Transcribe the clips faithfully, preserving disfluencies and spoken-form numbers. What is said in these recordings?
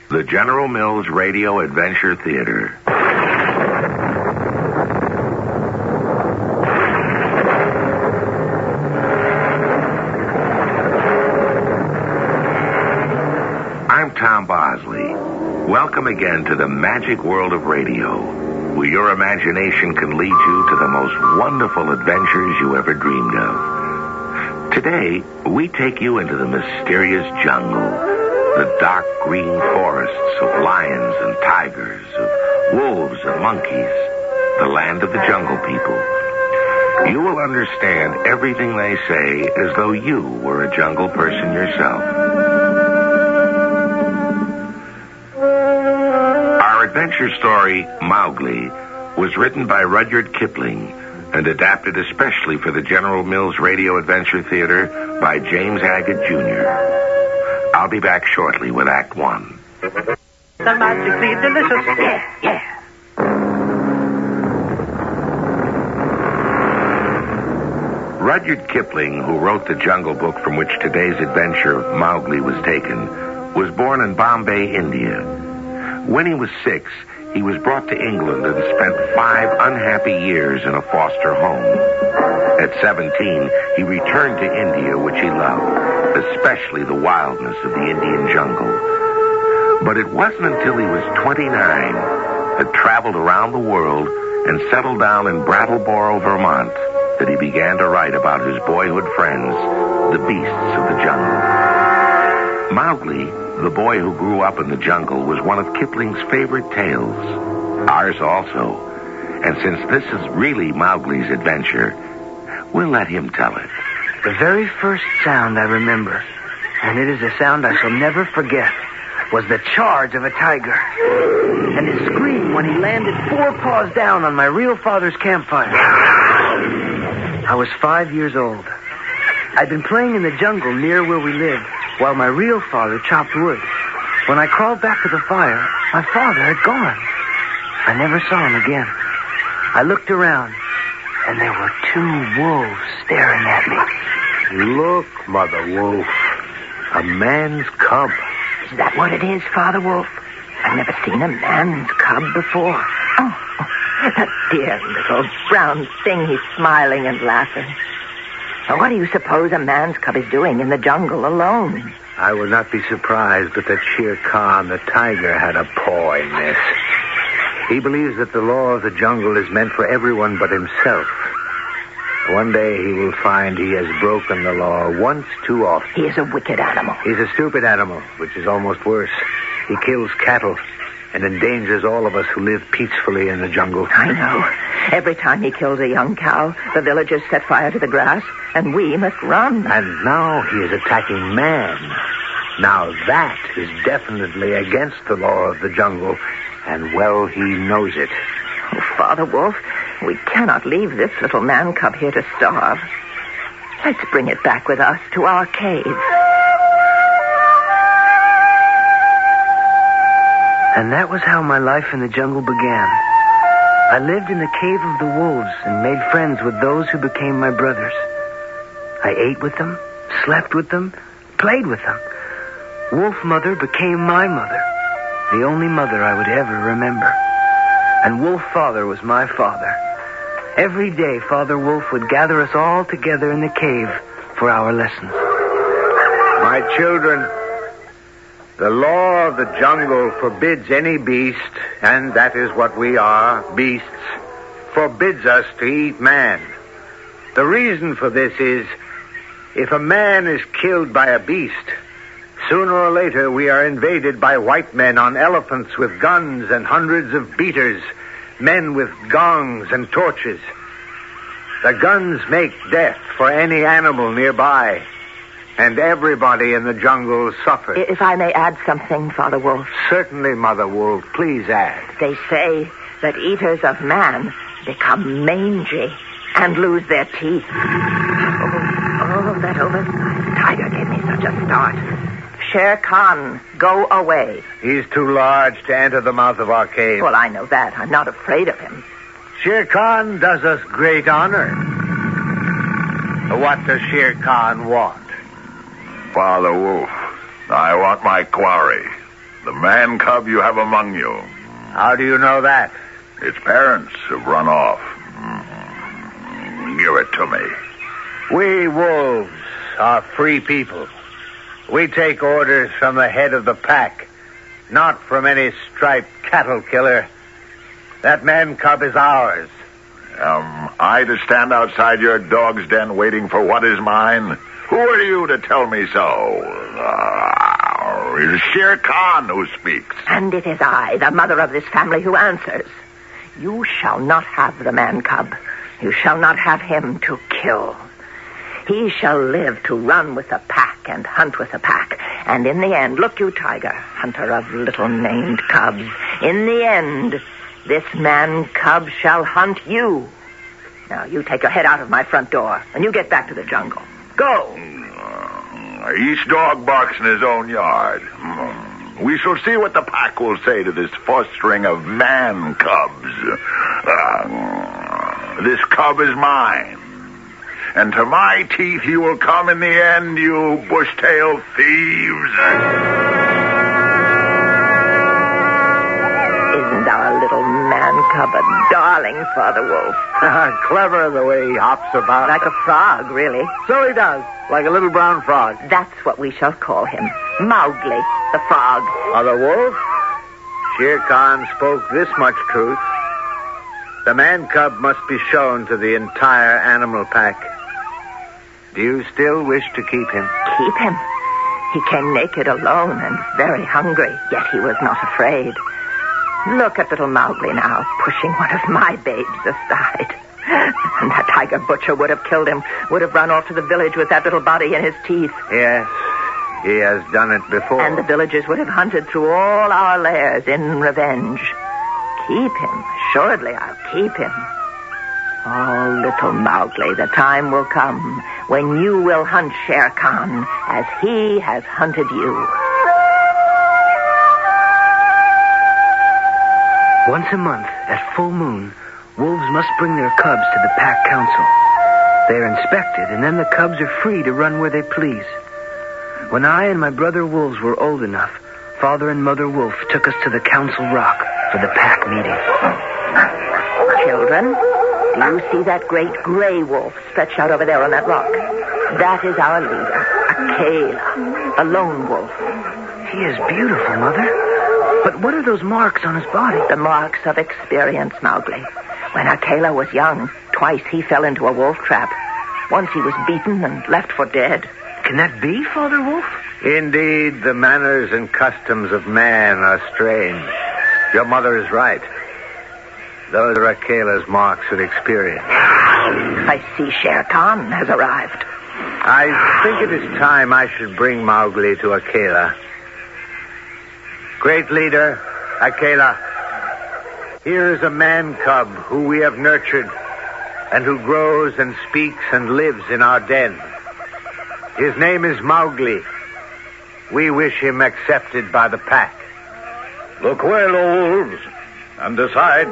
the General Mills Radio Adventure Theater. I'm Tom Bosley. Welcome again to the magic world of radio, where your imagination can lead you to the most wonderful adventures you ever dreamed of. Today, we take you into the mysterious jungle. The dark green forests of lions and tigers, of wolves and monkeys, the land of the jungle people. You will understand everything they say as though you were a jungle person yourself. Our adventure story, Mowgli, was written by Rudyard Kipling and adapted especially for the General Mills Radio Adventure Theater by James Haggett, Junior I'll be back shortly with Act One. The magically delicious. Yeah, yeah. Rudyard Kipling, who wrote the Jungle Book from which today's adventure of Mowgli was taken, was born in Bombay, India. When he was six, he was brought to England and spent five unhappy years in a foster home. At seventeen, he returned to India, which he loved, especially the wildness of the Indian jungle. But it wasn't until he was twenty-nine, had traveled around the world, and settled down in Brattleboro, Vermont, that he began to write about his boyhood friends, the beasts of the jungle. Mowgli, the boy who grew up in the jungle, was one of Kipling's favorite tales. Ours also. And since this is really Mowgli's adventure, we'll let him tell it. The very first sound I remember, and it is a sound I shall never forget, was the charge of a tiger. And his scream when he landed four paws down on my real father's campfire. I was five years old. I'd been playing in the jungle near where we lived, while my real father chopped wood. When I crawled back to the fire, my father had gone. I never saw him again. I looked around, and there were two wolves staring at me. Look, Mother Wolf. A man's cub. Is that what it is, Father Wolf? I've never seen a man's cub before. Oh, that dear little brown thing. He's smiling and laughing. Now, what do you suppose a man's cub is doing in the jungle alone? I would not be surprised but that Shere Khan, the tiger, had a paw in this. He believes that the law of the jungle is meant for everyone but himself. One day he will find he has broken the law once too often. He is a wicked animal. He's a stupid animal, which is almost worse. He kills cattle and endangers all of us who live peacefully in the jungle. I know. Every time he kills a young cow, the villagers set fire to the grass, and we must run. And now he is attacking man. Now that is definitely against the law of the jungle, and well he knows it. Oh, Father Wolf, we cannot leave this little man cub here to starve. Let's bring it back with us to our cave. And that was how my life in the jungle began. I lived in the cave of the wolves and made friends with those who became my brothers. I ate with them, slept with them, played with them. Wolf Mother became my mother, the only mother I would ever remember. And Wolf Father was my father. Every day, Father Wolf would gather us all together in the cave for our lessons. My children, the law of the jungle forbids any beast, and that is what we are, beasts, forbids us to eat man. The reason for this is, if a man is killed by a beast, sooner or later we are invaded by white men on elephants with guns and hundreds of beaters, men with gongs and torches. The guns make death for any animal nearby, and everybody in the jungle suffers. If I may add something, Father Wolf. Certainly, Mother Wolf. Please add. They say that eaters of man become mangy and lose their teeth. Oh, oh that oversized tiger gave me such a start. Shere Khan, go away. He's too large to enter the mouth of our cave. Well, I know that. I'm not afraid of him. Shere Khan does us great honor. What does Shere Khan want? Father Wolf, I want my quarry. The man cub you have among you. How do you know that? Its parents have run off. Mm-hmm. Give it to me. We wolves are free people. We take orders from the head of the pack, not from any striped cattle killer. That man cub is ours. Am I to stand outside your dog's den waiting for what is mine? Who are you to tell me so? Uh, it is Shere Khan who speaks. And it is I, the mother of this family, who answers. You shall not have the man cub. You shall not have him to kill. He shall live to run with the pack and hunt with the pack. And in the end, look you, Tiger, hunter of little named cubs, in the end, this man cub shall hunt you. Now, you take your head out of my front door, and you get back to the jungle. Go. Uh, each dog barks in his own yard. Mm. We shall see what the pack will say to this fostering of man cubs. Uh, this cub is mine. And to my teeth he will come in the end, you bush-tailed thieves. Isn't our little man cub a darling, Father Wolf? Clever the way he hops about. Like a frog, really. So he does, like a little brown frog. That's what we shall call him. Mowgli, the frog. Father Wolf, Shere Khan spoke this much truth. The man cub must be shown to the entire animal pack. Do you still wish to keep him? Keep him? He came naked alone and very hungry, yet he was not afraid. Look at little Mowgli now, pushing one of my babes aside. And that tiger butcher would have killed him, would have run off to the village with that little body in his teeth. Yes, he has done it before. And the villagers would have hunted through all our lairs in revenge. Keep him. Assuredly, I'll keep him. Oh, little Mowgli, the time will come when you will hunt Shere Khan as he has hunted you. Once a month, at full moon, wolves must bring their cubs to the pack council. They are inspected, and then the cubs are free to run where they please. When I and my brother wolves were old enough, Father and Mother Wolf took us to the council rock for the pack meeting. Children, do you see that great gray wolf stretched out over there on that rock? That is our leader, Akela, a lone wolf. He is beautiful, Mother. But what are those marks on his body? The marks of experience, Mowgli. When Akela was young, twice he fell into a wolf trap. Once he was beaten and left for dead. Can that be, Father Wolf? Indeed, the manners and customs of man are strange. Your mother is right. Those are Akela's marks of experience. I see Shere Khan has arrived. I think it is time I should bring Mowgli to Akela. Great leader, Akela, here is a man cub who we have nurtured and who grows and speaks and lives in our den. His name is Mowgli. We wish him accepted by the pack. Look well, O wolves, and decide.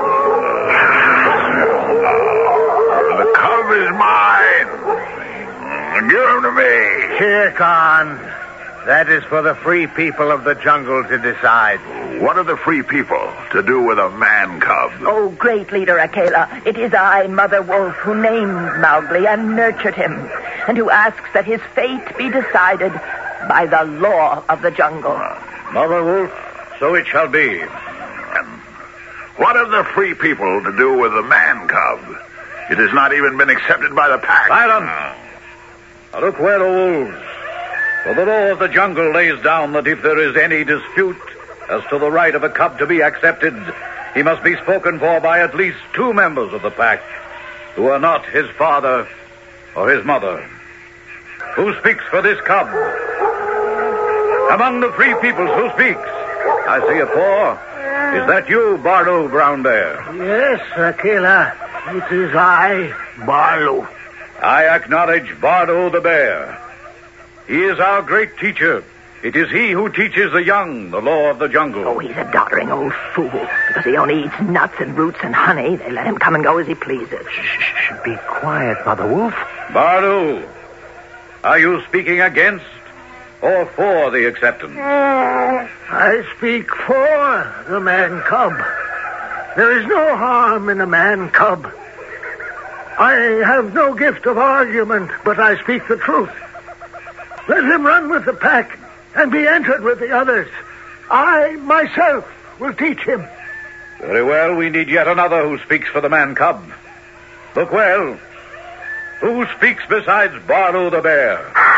The cub is mine. Give him to me. Shere Khan, that is for the free people of the jungle to decide. What are the free people to do with a man cub? Oh, great leader Akela, it is I, Mother Wolf, who named Mowgli and nurtured him, and who asks that his fate be decided by the law of the jungle. Mother Wolf, so it shall be. And what have the free people to do with the man cub? It has not even been accepted by the pack. Silence! Now look well, O wolves. For the law of the jungle lays down that if there is any dispute as to the right of a cub to be accepted, he must be spoken for by at least two members of the pack who are not his father or his mother. Who speaks for this cub? Among the free peoples, who speaks? I see a paw. Is that you, Bardo Brown Bear? Yes, Akela. It is I, Barlo. I acknowledge Bardo the Bear. He is our great teacher. It is he who teaches the young the law of the jungle. Oh, he's a doddering old fool. Because he only eats nuts and roots and honey, they let him come and go as he pleases. Shh, shh, be quiet, Mother Wolf. Bardo, are you speaking against or for the acceptance? I I speak for the man cub. There is no harm in a man cub. I have no gift of argument, but I speak the truth. Let him run with the pack and be entered with the others. I, myself, will teach him. Very well, we need yet another who speaks for the man cub. Look well. Who speaks besides Balu the bear?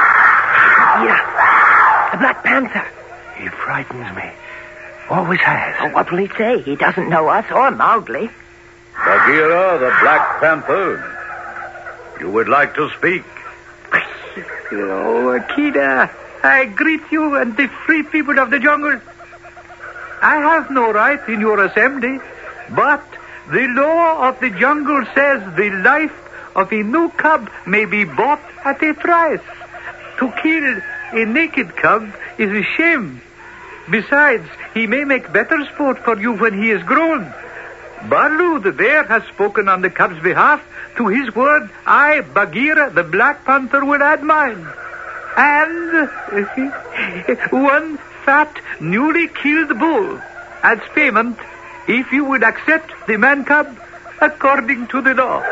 Yeah, the Black Panther. He frightens me. Always has. Oh, what will he say? He doesn't know us or Mowgli. Bagheera, the Black Panther. You would like to speak? Oh, Akida, I greet you and the free people of the jungle. I have no right in your assembly, but the law of the jungle says the life of a new cub may be bought at a price. To kill a naked cub is a shame. Besides, he may make better sport for you when he is grown. Balu the bear has spoken on the cub's behalf. To his word, I, Bagheera, the Black Panther, will add mine. And one fat, newly killed bull as payment if you would accept the man cub according to the law.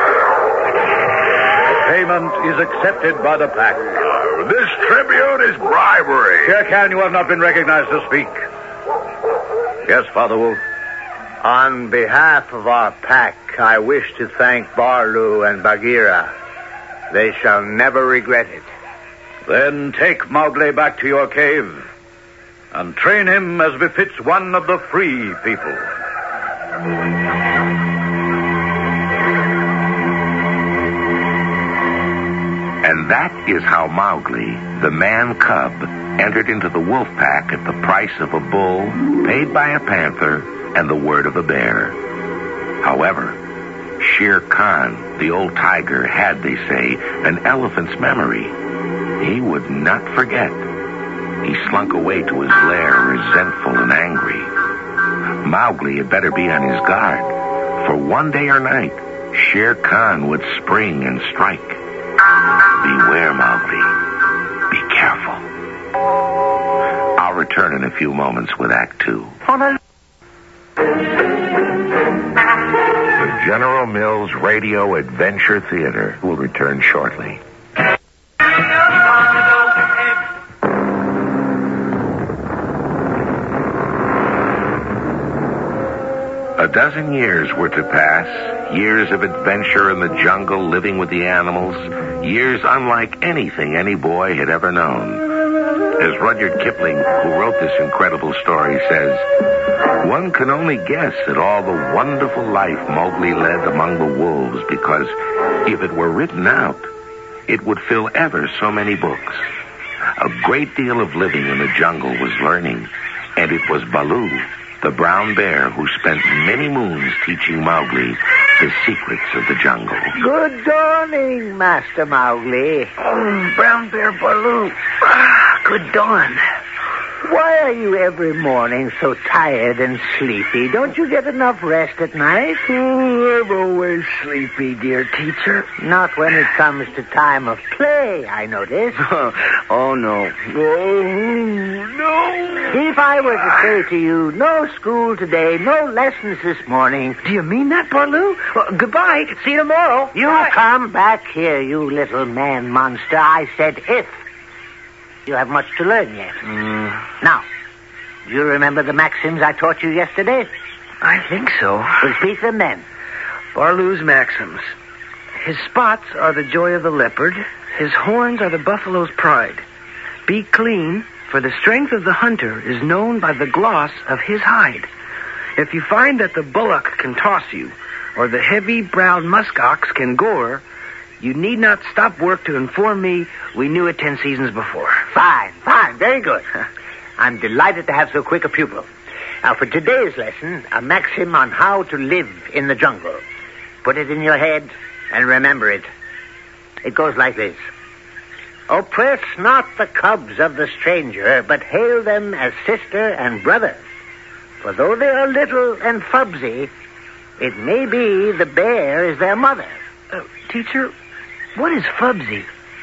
Payment is accepted by the pack. This tribute is bribery. Shere Khan, you have not been recognized to speak. Yes, Father Wolf. On behalf of our pack, I wish to thank Balu and Bagheera. They shall never regret it. Then take Mowgli back to your cave and train him as befits one of the free people. And that is how Mowgli, the man cub, entered into the wolf pack at the price of a bull, paid by a panther, and the word of a bear. However, Shere Khan, the old tiger, had, they say, an elephant's memory. He would not forget. He slunk away to his lair, resentful and angry. Mowgli had better be on his guard, for one day or night, Shere Khan would spring and strike. Beware, Mowgli. Be careful. I'll return in a few moments with Act Two. The General Mills Radio Adventure Theater will return shortly. A dozen years were to pass, years of adventure in the jungle, living with the animals, years unlike anything any boy had ever known. As Rudyard Kipling, who wrote this incredible story, says, one can only guess at all the wonderful life Mowgli led among the wolves, because if it were written out, it would fill ever so many books. A great deal of living in the jungle was learning, and it was Balu, the brown bear, who spent many moons teaching Mowgli the secrets of the jungle. Good dawning, Master Mowgli. Oh, Brown Bear Balu. Ah, good dawn. Why are you every morning so tired and sleepy? Don't you get enough rest at night? Oh, I'm always sleepy, dear teacher. Not when it comes to time of play, I notice. Oh, no. Oh, no. If I were to say to you, no school today, no lessons this morning. Do you mean that, Balu? Well, goodbye. See you tomorrow. You Bye. come back here, you little man monster. I said if. You have much to learn yet. Mm. Now, do you remember the maxims I taught you yesterday? I think so. Repeat them then. Balu's maxims. His spots are the joy of the leopard. His horns are the buffalo's pride. Be clean, for the strength of the hunter is known by the gloss of his hide. If you find that the bullock can toss you, or the heavy-browed muskox can gore, you need not stop work to inform me we knew it ten seasons before. Fine, fine, very good. I'm delighted to have so quick a pupil. Now, for today's lesson, a maxim on how to live in the jungle. Put it in your head and remember it. It goes like this. Oppress not the cubs of the stranger, but hail them as sister and brother. For though they are little and fubsy, it may be the bear is their mother. Uh, teacher, what is fubsy?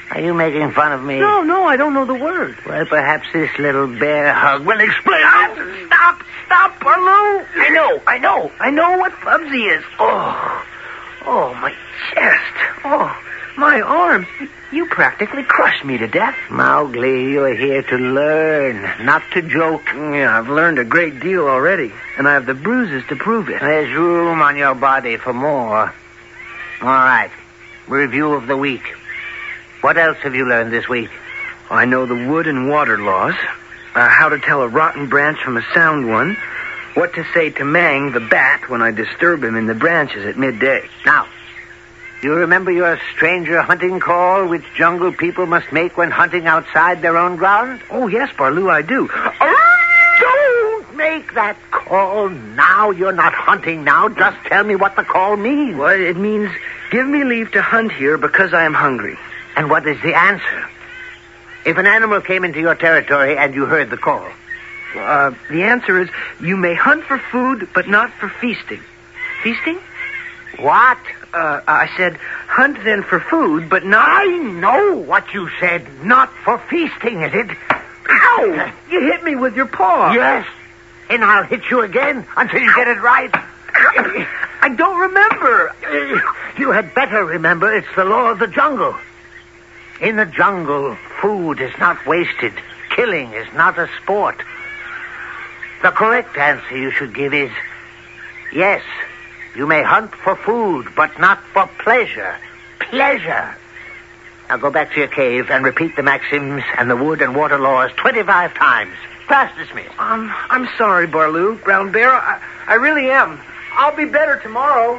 Are you making fun of me? No, no, I don't know the word. Well, perhaps this little bear hug will explain. Oh, stop, stop, Barloo. I know, I know. I know what Fubsy is. Oh, oh, my chest. Oh, my arms. You practically crushed me to death. Mowgli, you're here to learn, not to joke. Yeah, I've learned a great deal already, and I have the bruises to prove it. There's room on your body for more. All right. Review of the week. What else have you learned this week? I know the wood and water laws, uh, how to tell a rotten branch from a sound one, what to say to Mang the bat when I disturb him in the branches at midday. Now, you remember your stranger hunting call which jungle people must make when hunting outside their own ground? Oh, yes, Barloo, I do. Don't make that call now. You're not hunting now. Just tell me what the call means. Well, it means give me leave to hunt here because I am hungry. And what is the answer? If an animal came into your territory and you heard the call? Uh, the answer is you may hunt for food, but not for feasting. Feasting? What? Uh, I said hunt then for food, but not... I know what you said. Not for feasting, is it? Ow! You hit me with your paw. Yes. And I'll hit you again until you get it right. I don't remember. You had better remember it's the law of the jungle. In the jungle, food is not wasted. Killing is not a sport. The correct answer you should give is, yes, you may hunt for food, but not for pleasure. Pleasure. Now go back to your cave and repeat the maxims and the wood and water laws twenty-five times. Class dismissed. Um, I'm sorry, Barloo. Brown Bear, I, I really am. I'll be better tomorrow.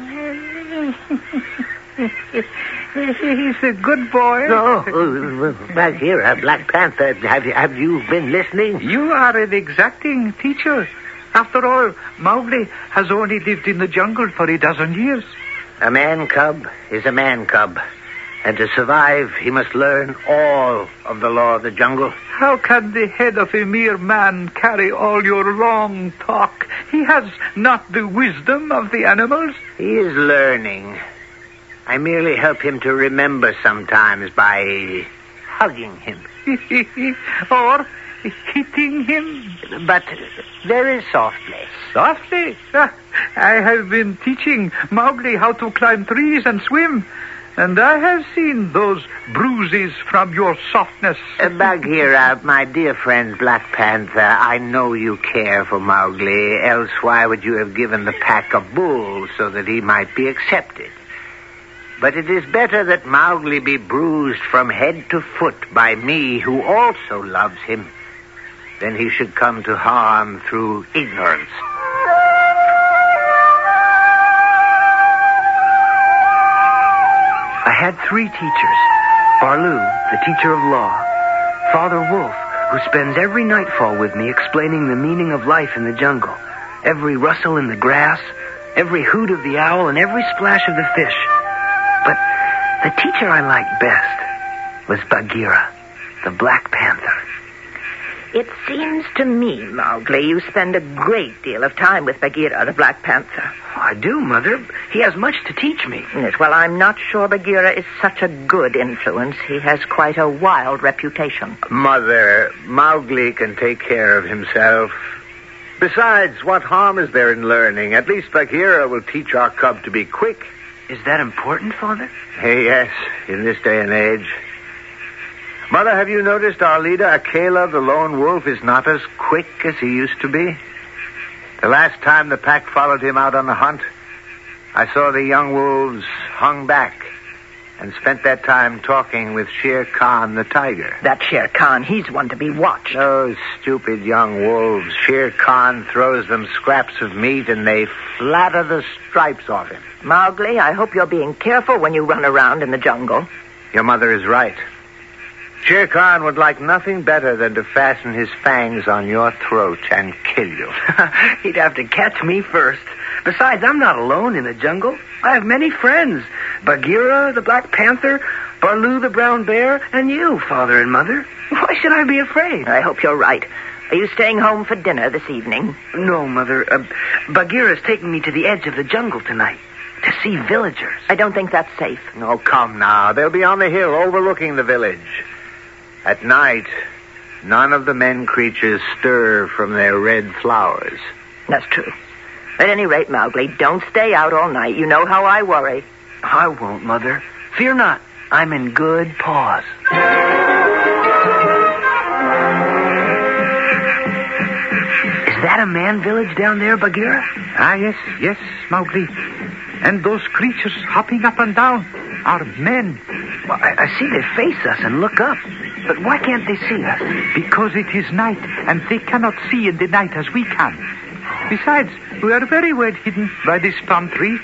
He's a good boy. No, Bagheera, Black Panther, have you, have you been listening? You are an exacting teacher. After all, Mowgli has only lived in the jungle for a dozen years. A man cub is a man cub. And to survive, he must learn all of the law of the jungle. How can the head of a mere man carry all your long talk? He has not the wisdom of the animals. He is learning. I merely help him to remember sometimes by hugging him. Or hitting him. But very softly. Softly? I have been teaching Mowgli how to climb trees and swim. And I have seen those bruises from your softness. Uh, Bagheera, my dear friend Black Panther, I know you care for Mowgli, else why would you have given the pack a bull so that he might be accepted? But it is better that Mowgli be bruised from head to foot by me, who also loves him, than he should come to harm through ignorance. I had three teachers. Barloo, the teacher of law. Father Wolf, who spends every nightfall with me explaining the meaning of life in the jungle. Every rustle in the grass, every hoot of the owl, and every splash of the fish. But the teacher I liked best was Bagheera, the Black Panther. It seems to me, Mowgli, you spend a great deal of time with Bagheera, the Black Panther. I do, Mother. He has much to teach me. Yes, well, I'm not sure Bagheera is such a good influence. He has quite a wild reputation. Mother, Mowgli can take care of himself. Besides, what harm is there in learning? At least Bagheera will teach our cub to be quick. Is that important, Father? Hey, yes, in this day and age. Mother, have you noticed our leader, Akela, the lone wolf, is not as quick as he used to be? The last time the pack followed him out on the hunt, I saw the young wolves hung back and spent that time talking with Shere Khan, the tiger. That Shere Khan, he's one to be watched. Those stupid young wolves. Shere Khan throws them scraps of meat and they flatter the stripes off him. Mowgli, I hope you're being careful when you run around in the jungle. Your mother is right. Shere Khan would like nothing better than to fasten his fangs on your throat and kill you. He'd have to catch me first. Besides, I'm not alone in the jungle. I have many friends. Bagheera, the Black Panther, Barloo, the Brown Bear, and you, Father and Mother. Why should I be afraid? I hope you're right. Are you staying home for dinner this evening? No, Mother. Uh, Bagheera's taking me to the edge of the jungle tonight. to see villagers. I don't think that's safe. Oh, come now. They'll be on the hill overlooking the village. At night, none of the men creatures stir from their red flowers. That's true. At any rate, Mowgli, don't stay out all night. You know how I worry. I won't, Mother. Fear not. I'm in good paws. Is that a man village down there, Bagheera? Ah, yes, yes, Mowgli. And those creatures hopping up and down are men. Well, I, I see they face us and look up. But why can't they see us? Because it is night, and they cannot see in the night as we can. Besides, we are very well hidden by this palm tree.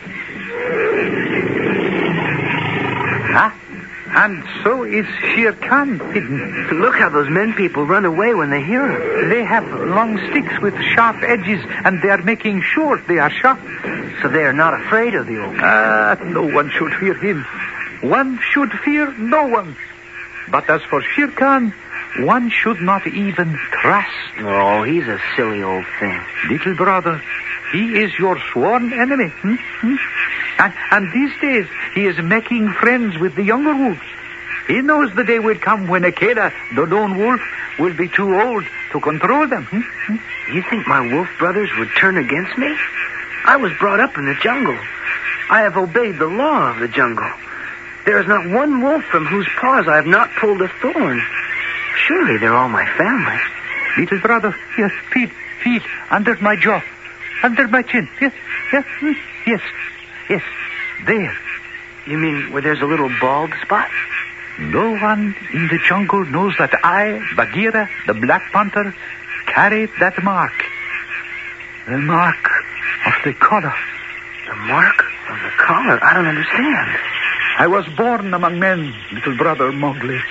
Huh? And so is Shere Khan hidden. Look how those men people run away when they hear him. They have long sticks with sharp edges, and they are making sure they are sharp. So they are not afraid of the old king. Ah, no one should fear him. One should fear no one. But as for Shere Khan, one should not even trust. Oh, he's a silly old thing. Little brother, he is your sworn enemy. Hmm? Hmm? And, and these days, he is making friends with the younger wolves. He knows the day will come when Akela, the lone wolf, will be too old to control them. Hmm? Hmm? You think my wolf brothers would turn against me? I was brought up in the jungle. I have obeyed the law of the jungle. There is not one wolf from whose paws I have not pulled a thorn. Surely they're all my family. Little brother, yes, feel, feel, under my jaw, under my chin. Yes, yes, hmm, yes, yes, there. You mean where there's a little bald spot? No one in the jungle knows that I, Bagheera, the Black Panther, carried that mark. The mark of the collar. The mark of the collar? I don't understand. I was born among men, little brother Mowgli.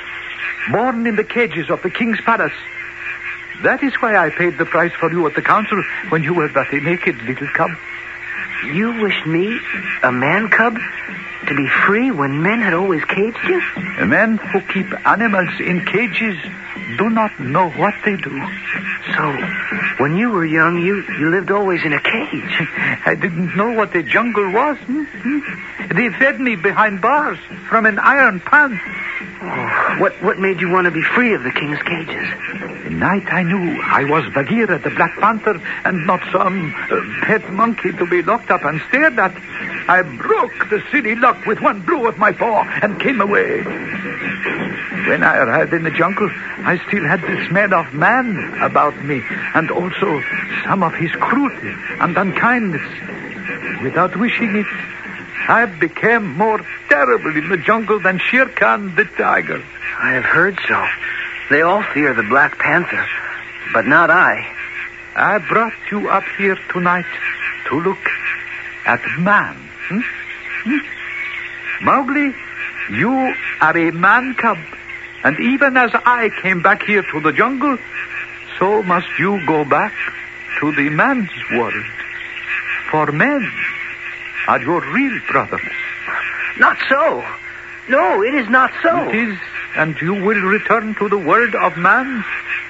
Born in the cages of the king's palace. That is why I paid the price for you at the council when you were but a naked little cub. You wished me, a man cub, to be free when men had always caged you? Men who keep animals in cages do not know what they do. So, when you were young, you, you lived always in a cage. I didn't know what a jungle was. Hmm? They fed me behind bars from an iron pan. Oh, what, what made you want to be free of the king's cages? The night I knew I was Bagheera, the Black Panther, and not some uh, pet monkey to be locked up and stared at, I broke the city lock with one blow of my paw and came away. When I arrived in the jungle, I still had the smell of man about me, and also some of his cruelty and unkindness. Without wishing it, I became more terrible in the jungle than Shere Khan the tiger. I have heard so. They all fear the Black Panther, but not I. I brought you up here tonight to look at man. Hmm? Hmm? Mowgli, you are a man cub. And even as I came back here to the jungle, so must you go back to the man's world. For men are your real brothers. Not so. No, it is not so. It is, and you will return to the world of man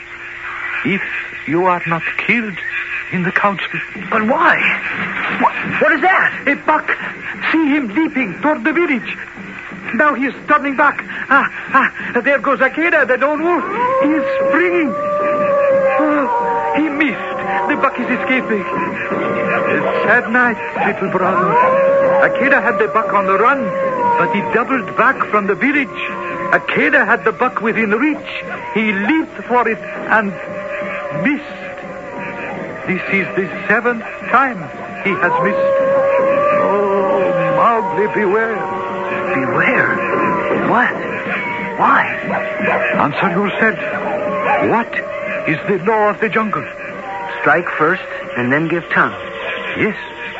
if you are not killed in the council. But why? What, what is that? A buck. See him leaping toward the village. Now he is turning back. Ah, ah, there goes Akela, the lone wolf. He is springing. Oh, he missed. The buck is escaping. A sad night, little brother. Akela had the buck on the run, but he doubled back from the village. Akela had the buck within reach. He leaped for it and missed. This is the seventh time he has missed. Oh, Mowgli, beware. Beware? What? Why? Answer yourself. What is the law of the jungle? Strike first and then give tongue. Yes.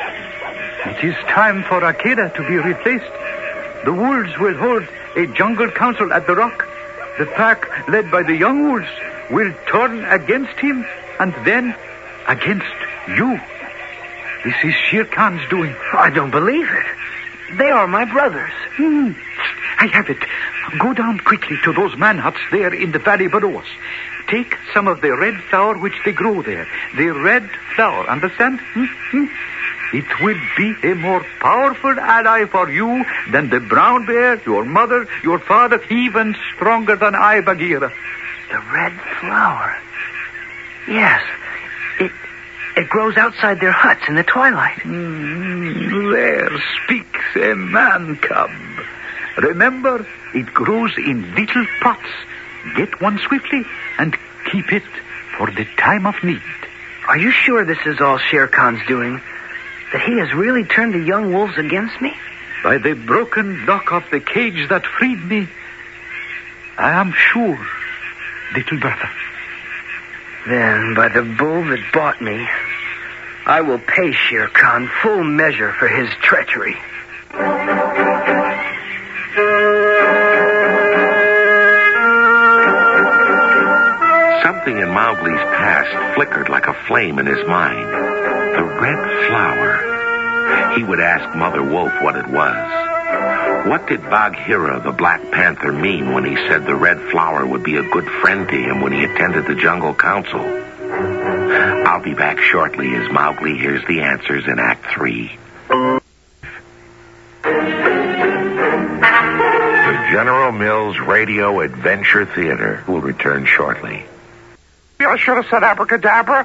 It is time for Akela to be replaced. The wolves will hold a jungle council at the rock. The pack, led by the young wolves, will turn against him and then against you. This is Shere Khan's doing. I don't believe it. They are my brothers. Hmm. I have it. Go down quickly to those man huts there in the valley below us. Take some of the red flour which they grow there. The red flour, understand? Hmm? Hmm? It will be a more powerful ally for you than the brown bear, your mother, your father, even stronger than I, Bagheera. The red flower. Yes, it it grows outside their huts in the twilight. Mm, there speaks a man cub. Remember, it grows in little pots. Get one swiftly and keep it for the time of need. Are you sure this is all Shere Khan's doing? That he has really turned the young wolves against me? By the broken lock of the cage that freed me, I am sure, little brother. Then, by the bull that bought me, I will pay Shere Khan full measure for his treachery. Something in Mowgli's past flickered like a flame in his mind. The red flower. He would ask Mother Wolf what it was. What did Bagheera, the Black Panther, mean when he said the red flower would be a good friend to him when he attended the Jungle Council? I'll be back shortly as Mowgli hears the answers in Act Three. The General Mills Radio Adventure Theater will return shortly. I should have said abracadabra.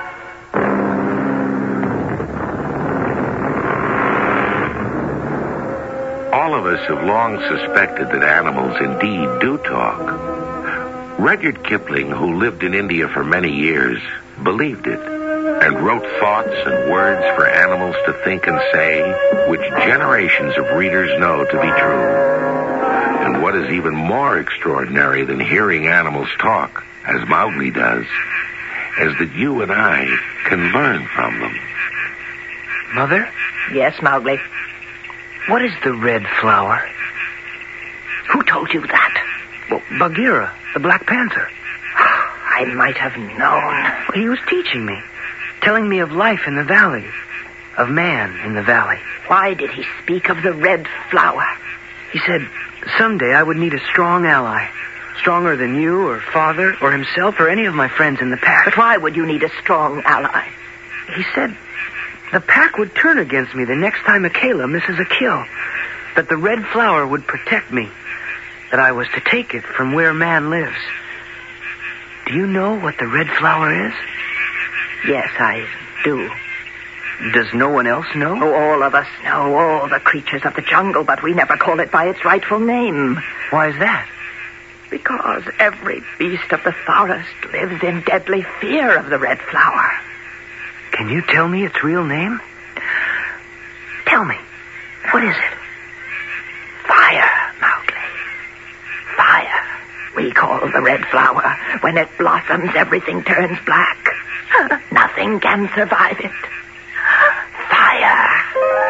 All of us have long suspected that animals indeed do talk. Rudyard Kipling, who lived in India for many years, believed it and wrote thoughts and words for animals to think and say, which generations of readers know to be true. And what is even more extraordinary than hearing animals talk, as Mowgli does, is that you and I can learn from them. Mother? Yes, Mowgli. What is the red flower? Who told you that? Well, Bagheera, the Black Panther. I might have known. He was teaching me, telling me of life in the valley, of man in the valley. Why did he speak of the red flower? He said someday I would need a strong ally, stronger than you or Father or himself or any of my friends in the pack. But why would you need a strong ally? He said the pack would turn against me the next time Akela misses a kill, that the red flower would protect me, that I was to take it from where man lives. Do you know what the red flower is? Yes, I do. Does no one else know? Oh, all of us know, all the creatures of the jungle, but we never call it by its rightful name. Why is that? Because every beast of the forest lives in deadly fear of the red flower. Can you tell me its real name? Tell me. What is it? Fire, Mowgli. Fire. We call the red flower. When it blossoms, everything turns black. Nothing can survive it. Fire.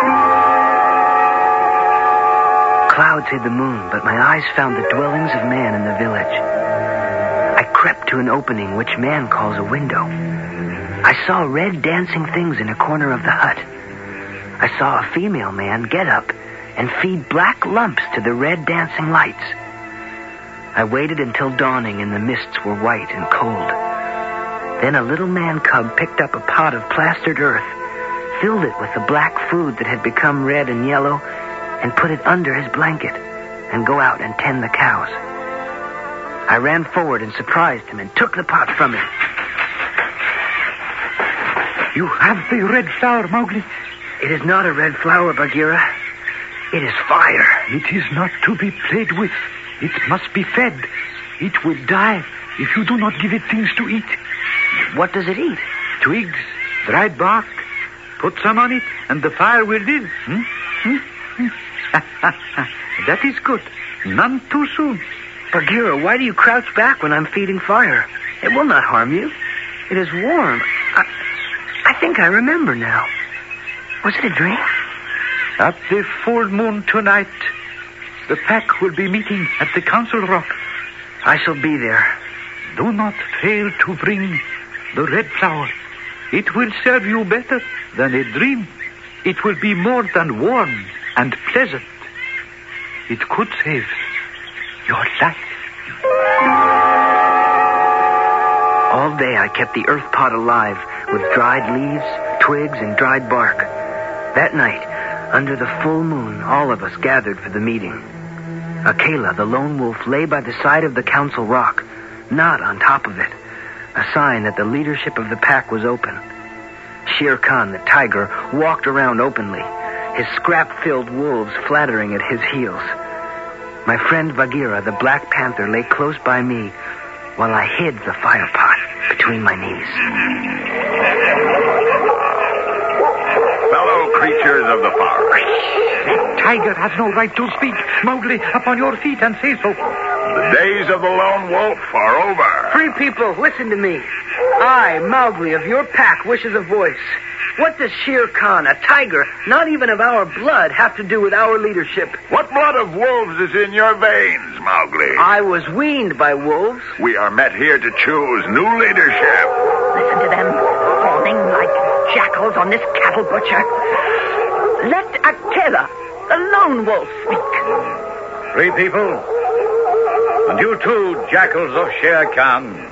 Clouds hid the moon, but my eyes found the dwellings of man in the village. I crept to an opening which man calls a window. I saw red dancing things in a corner of the hut. I saw a female man get up and feed black lumps to the red dancing lights. I waited until dawning and the mists were white and cold. Then a little man cub picked up a pot of plastered earth, filled it with the black food that had become red and yellow, and put it under his blanket and go out and tend the cows. I ran forward and surprised him and took the pot from him. You have the red flower, Mowgli. It is not a red flower, Bagheera. It is fire. It is not to be played with. It must be fed. It will die if you do not give it things to eat. What does it eat? Twigs, dried bark. Put some on it, and the fire will live. Hmm? Hmm? Hmm? That is good. None too soon. Bagheera, why do you crouch back when I'm feeding fire? It will not harm you. It is warm. I, I think I remember now. Was it a dream? At the full moon tonight, the pack will be meeting at the Council Rock. I shall be there. Do not fail to bring the red flower. It will serve you better than a dream. It will be more than warm and pleasant. It could save your life. All day I kept the earth pot alive with dried leaves, twigs, and dried bark. That night, under the full moon, all of us gathered for the meeting. Akela, the lone wolf, lay by the side of the council rock, not on top of it, a sign that the leadership of the pack was open. Shere Khan, the tiger, walked around openly, his scrap-filled wolves flattering at his heels. My friend Bagheera, the Black Panther, lay close by me while I hid the fire pot between my knees. Fellow creatures of the forest. The tiger has no right to speak. Mowgli, upon your feet and say so. The days of the lone wolf are over. Free people, listen to me. I, Mowgli, of your pack, wishes a voice. What does Shere Khan, a tiger, not even of our blood, have to do with our leadership? What blood of wolves is in your veins, Mowgli? I was weaned by wolves. We are met here to choose new leadership. Listen to them, fawning like jackals on this cattle butcher. Let Akela, the lone wolf, speak. Free people, and you too, jackals of Shere Khan.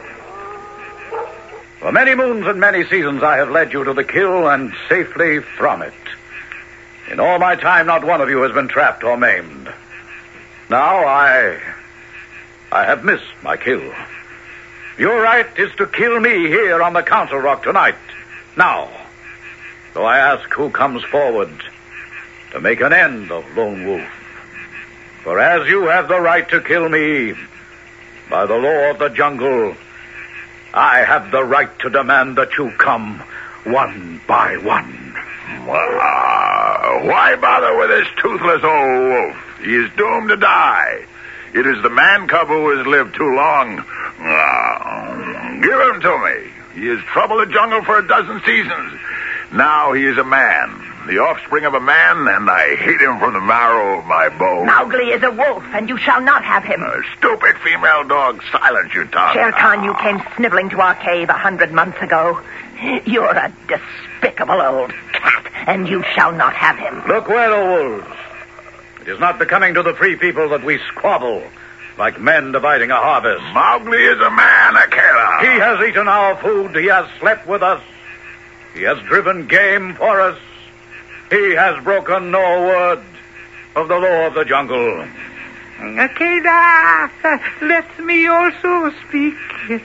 For many moons and many seasons I have led you to the kill and safely from it. In all my time, not one of you has been trapped or maimed. Now I... I have missed my kill. Your right is to kill me here on the council rock tonight. Now. So I ask who comes forward to make an end of Lone Wolf. For as you have the right to kill me, by the law of the jungle, I have the right to demand that you come one by one. Uh, why bother with this toothless old wolf? He is doomed to die. It is the man cub who has lived too long. Uh, give him to me. He has troubled the jungle for a dozen seasons. Now he is a man, the offspring of a man, and I hate him from the marrow of my bones. Mowgli is a wolf, and you shall not have him. Uh, stupid female dog, silence your tongue. Shere Khan, you came sniveling to our cave a hundred months ago. You're a despicable old cat, and you shall not have him. Look where the wolves. It is not becoming to the free people that we squabble like men dividing a harvest. Mowgli is a man, Akela. He has eaten our food. He has slept with us. He has driven game for us. He has broken no word of the law of the jungle. Akela, let me also speak.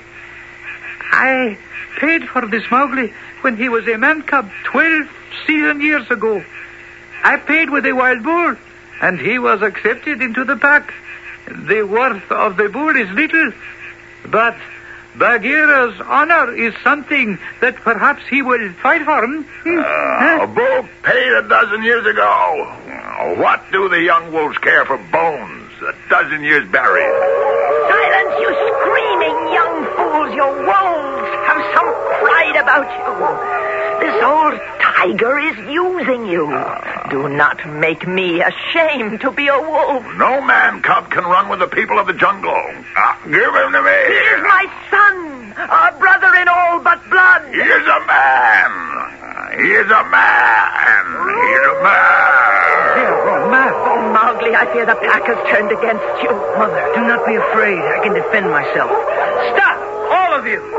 I paid for this Mowgli when he was a man cub twelve season years ago. I paid with a wild bull, and he was accepted into the pack. The worth of the bull is little, but Bagheera's honor is something that perhaps he will fight for. Hmm? Uh, huh? A bull paid a dozen years ago. What do the young wolves care for bones a dozen years buried? Silence, you screaming young fools. Your wolves have some pride about you. This old tiger is using you. Do not make me ashamed to be a wolf. No man cub can run with the people of the jungle. Uh, give him to me. He is my son, our brother in all but blood. He is a man. He is a man. He is a man. Oh, man. Oh, Mowgli, I fear the pack has turned against you. Mother, do not be afraid. I can defend myself. Stop, all of you.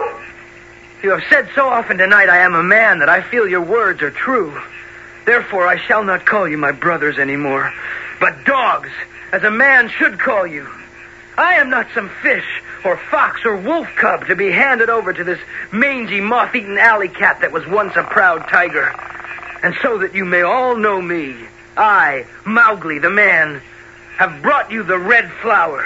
You have said so often tonight I am a man that I feel your words are true. Therefore, I shall not call you my brothers anymore, but dogs, as a man should call you. I am not some fish or fox or wolf cub to be handed over to this mangy, moth-eaten alley cat that was once a proud tiger. And so that you may all know me, I, Mowgli the man, have brought you the red flower.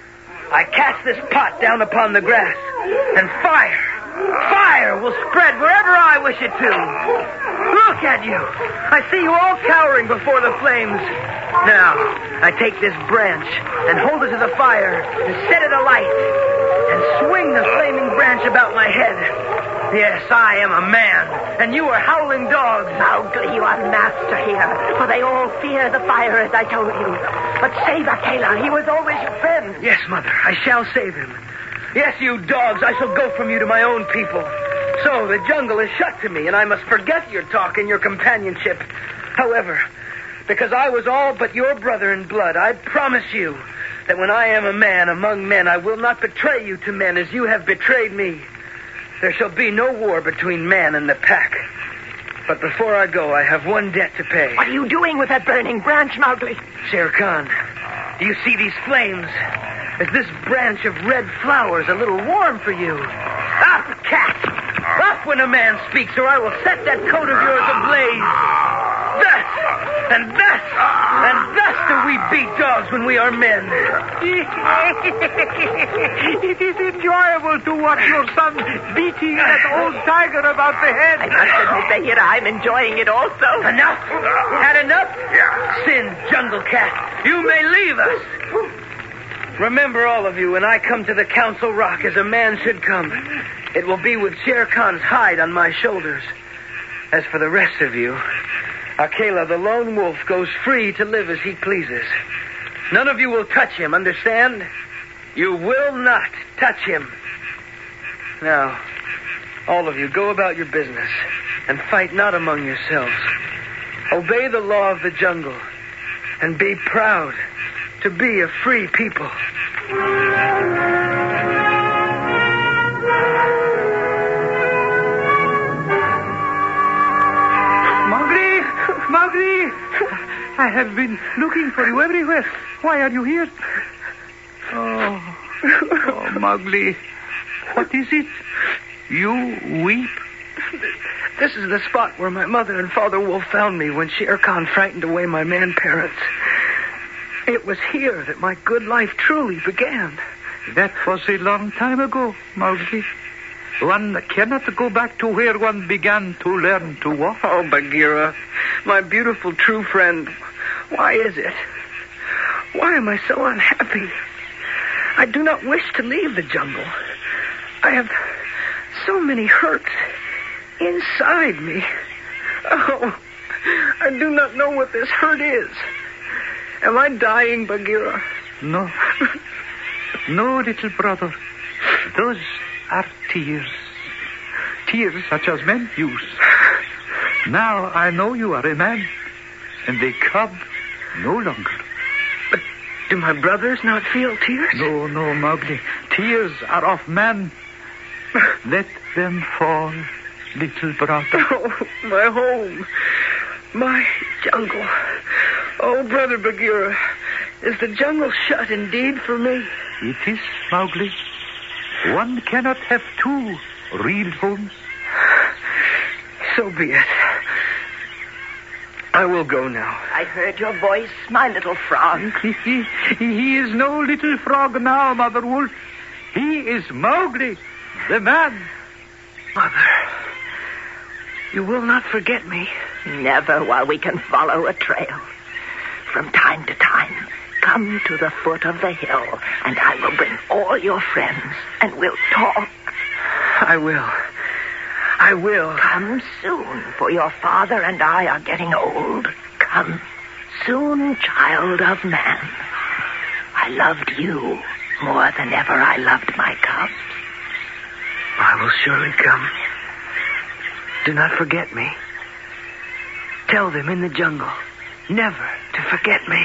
I cast this pot down upon the grass, and fire, fire will spread wherever I wish it to. Look at you. I see you all cowering before the flames. Now, I take this branch and hold it to the fire and set it alight and swing the flaming branch about my head. Yes, I am a man, and you are howling dogs. Mowgli, you are master here, for they all fear the fire, as I told you. But save Akela. He was always your friend. Yes, Mother, I shall save him. Yes, you dogs, I shall go from you to my own people. So the jungle is shut to me, and I must forget your talk and your companionship. However, because I was all but your brother in blood, I promise you that when I am a man among men, I will not betray you to men as you have betrayed me. There shall be no war between man and the pack. But before I go, I have one debt to pay. What are you doing with that burning branch, Mowgli? Shere Khan, do you see these flames? Is this branch of red flowers a little warm for you? Up, cat! Up when a man speaks, or I will set that coat of yours ablaze. Thus, and thus, and thus do we beat dogs when we are men. It is enjoyable to watch your son beating that old tiger about the head. I must admit, Bagheera, I'm enjoying it also. Enough? Had enough? Yeah. Sin, Jungle Cat, you may leave us. Remember, all of you, when I come to the Council Rock as a man should come, it will be with Shere Khan's hide on my shoulders. As for the rest of you, Akela, the lone wolf, goes free to live as he pleases. None of you will touch him, understand? You will not touch him. Now, all of you, go about your business and fight not among yourselves. Obey the law of the jungle and be proud to be a free people. Mowgli! Mowgli! I have been looking for you everywhere. Why are you here? Oh, oh, Mowgli. What is it? You weep? This is the spot where my mother and Father Wolf found me when Shere Khan frightened away my man-parents. It was here that my good life truly began. That was a long time ago, Mowgli. One cannot go back to where one began to learn to walk. Oh, Bagheera, my beautiful true friend, why is it? Why am I so unhappy? I do not wish to leave the jungle. I have so many hurts inside me. Oh, I do not know what this hurt is. Am I dying, Bagheera? No. No, little brother. Those are tears. Tears such as men use. Now I know you are a man, and a cub no longer. But do my brothers not feel tears? No, no, Mowgli. Tears are of man. Let them fall, little brother. Oh, my home. My jungle. Oh, Brother Bagheera, is the jungle shut indeed for me? It is, Mowgli. One cannot have two real homes. So be it. I will go now. I heard your voice, my little frog. He, he, he is no little frog now, Mother Wolf. He is Mowgli, the man. Mother, you will not forget me. Never while we can follow a trail. From time to time, come to the foot of the hill, and I will bring all your friends, and we'll talk. I will. I will. Come soon, for your father and I are getting old. Come soon, child of man. I loved you more than ever I loved my cubs. I will surely come. Do not forget me. Tell them in the jungle never to forget me.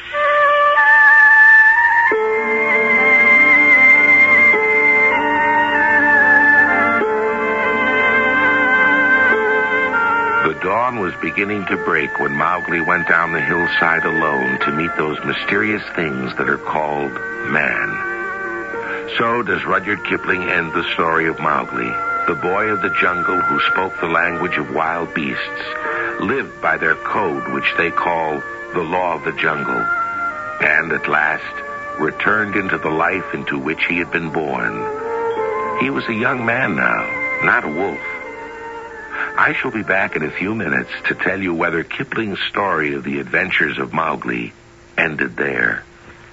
The dawn was beginning to break when Mowgli went down the hillside alone to meet those mysterious things that are called man. So does Rudyard Kipling end the story of Mowgli, the boy of the jungle who spoke the language of wild beasts, lived by their code which they call the law of the jungle, and at last returned into the life into which he had been born. He was a young man now, not a wolf. I shall be back in a few minutes to tell you whether Kipling's story of the adventures of Mowgli ended there.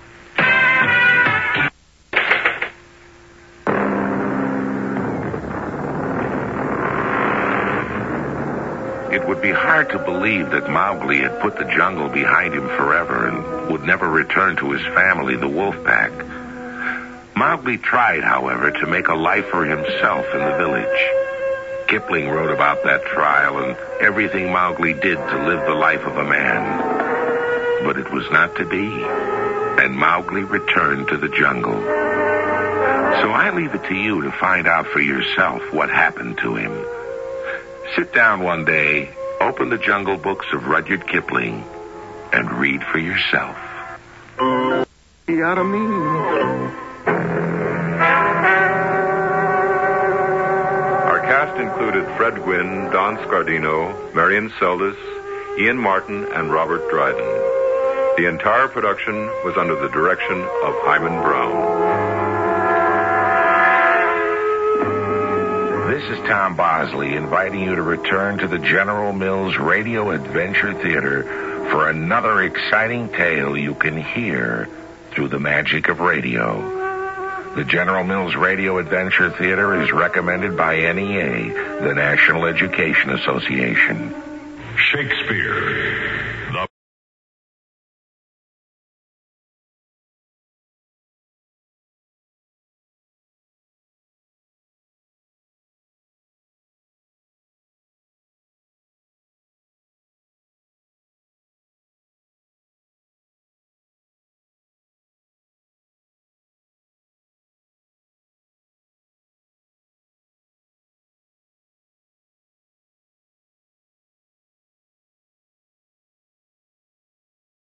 It would be hard to believe that Mowgli had put the jungle behind him forever and would never return to his family, the wolf pack. Mowgli tried, however, to make a life for himself in the village. Kipling wrote about that trial and everything Mowgli did to live the life of a man. But it was not to be, and Mowgli returned to the jungle. So I leave it to you to find out for yourself what happened to him. Sit down one day Open the Jungle Books of Rudyard Kipling and read for yourself. Out of me. Our cast included Fred Gwynne, Don Scardino, Marion Seldes, Ian Martin, and Robert Dryden. The entire production was under the direction of Hyman Brown. This is Tom Bosley inviting you to return to the General Mills Radio Adventure Theater for another exciting tale you can hear through the magic of radio. The General Mills Radio Adventure Theater is recommended by N E A, the National Education Association. Shakespeare